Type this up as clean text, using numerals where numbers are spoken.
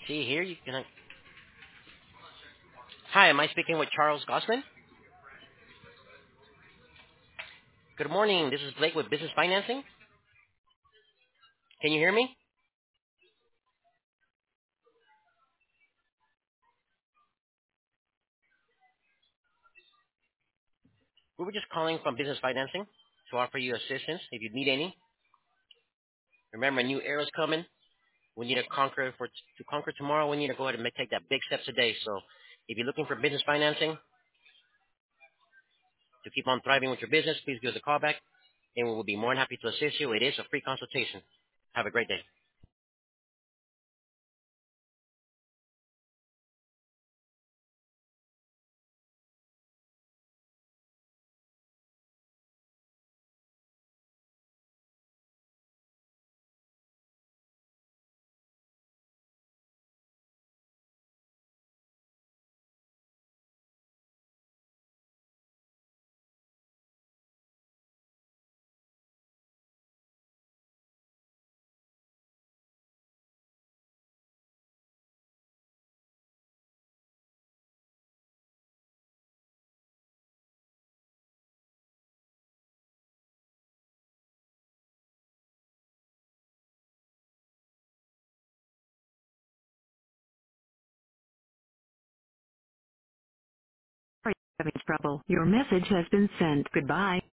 See here, you can. Hi, am I speaking with Charles Goslin? Good morning. This is Blake with Business Financing. Can you hear me? We were just calling from Business Financing to offer you assistance if you need any. Remember, a new era is coming. We need to conquer tomorrow. We need to go ahead and take that big step today. So, if you're looking for business financing to keep on thriving with your business, please give us a call back, and we will be more than happy to assist you. It is a free consultation. Have a great day. Are you having trouble? Your message has been sent. Goodbye.